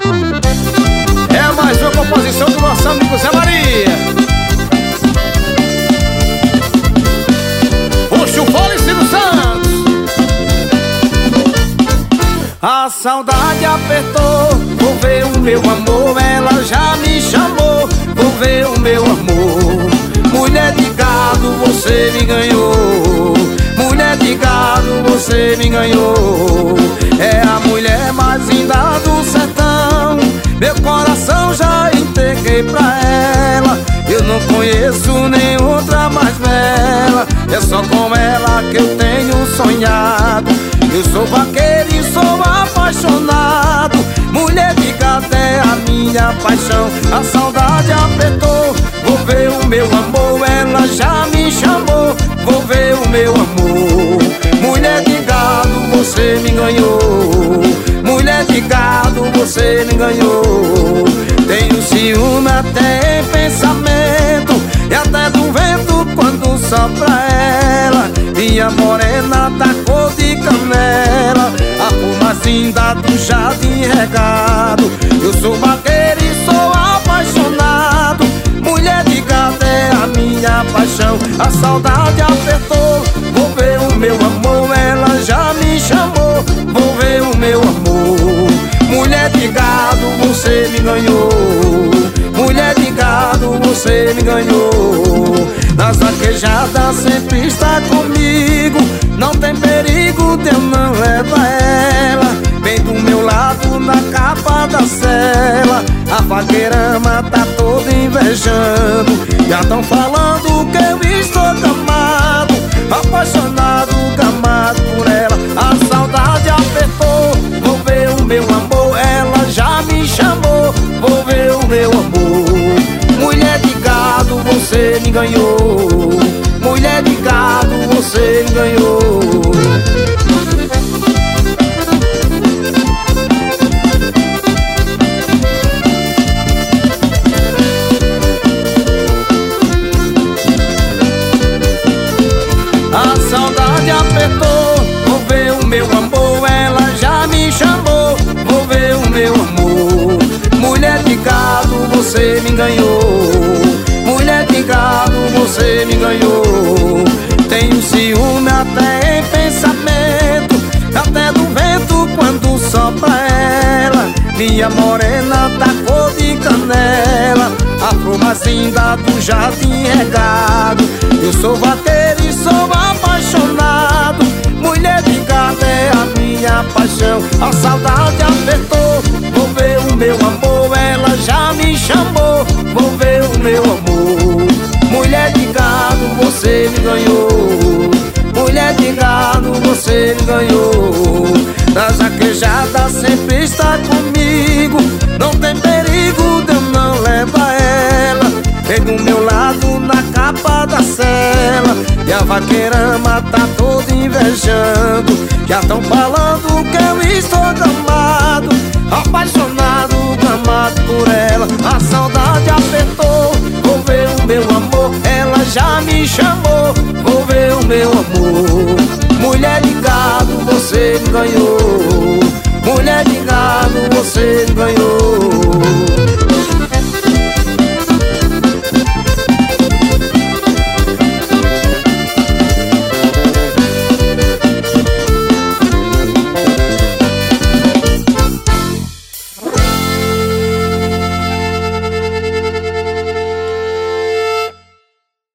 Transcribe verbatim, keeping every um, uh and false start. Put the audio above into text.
É mais uma composição do nosso amigo Zé Maria. Puxa o fole, Silvio Santos. A saudade apertou, vou ver o meu amor. Ela já me chamou, vou ver o meu amor. Mulher de gado, você me ganhou. Mulher de gado, você me ganhou. É a mulher mais linda do sertão. Meu coração já entreguei pra ela. Eu não conheço nem outra mais bela. É só com ela que eu tenho sonhado. Eu sou vaqueiro e sou apaixonado. Mulher de gado é a minha paixão. A saudade apertou, vou ver o meu amor. Ela já me chamou, vou ver o meu amor. Mulher de gado, você me ganhou. Mulher de gado, você me ganhou. Tenho ciúme até em pensamento e até do vento quando sopra ela. Minha morena da cor de canela, a fumacinha do jardim regado. Eu sou vaqueiro e sou apaixonado. Mulher de gado é a minha paixão. A saudade apertou, vou ver o meu amor. Ela já me chamou, vou ver o meu amor. Mulher de gado, você me ganhou. Mulher de gado, você me ganhou. Nas vaquejadas sempre está comigo. Não tem perigo de eu não levar ela. Vem do meu lado na capa da cela. A vaqueirama tá toda invejando. Já tão falando que eu estou gamado, apaixonado, gamado por ela. A saudade apertou, vou ver o meu amor. Ela já me chamou, vou ver o meu amor. Mulher de gado, você me ganhou. Mulher de gado, você me ganhou. A saudade apertou, vou ver o meu amor. Ela já me chamou, vou ver o meu amor. Mulher de gado, você me ganhou. Mulher de gado, você me ganhou. Tenho ciúme até em pensamento, até do vento quando sopra ela. Minha morena da cor de canela, a fumacinha do jardim regado. Eu sou vaqueiro e sou apaixonado. Mulher de gado é a minha paixão. A saudade apertou, vou ver o meu amor. Ela já me chamou, vou ver o meu amor. Mulher de gado, você me ganhou. Mulher de gado, você me ganhou. Nas vaquejadas sempre está comigo. Não tem perigo de eu não levar ela. Vem do meu lado na capa da cela. E a vaqueirama tá toda invejando. Já tão falando que eu estou gamado, apaixonado, gamado por ela. A saudade apertou, vou ver o meu amor. Ela já me chamou, vou ver o meu amor. Mulher de gado, você me ganhou. Mulher de gado, você me ganhou.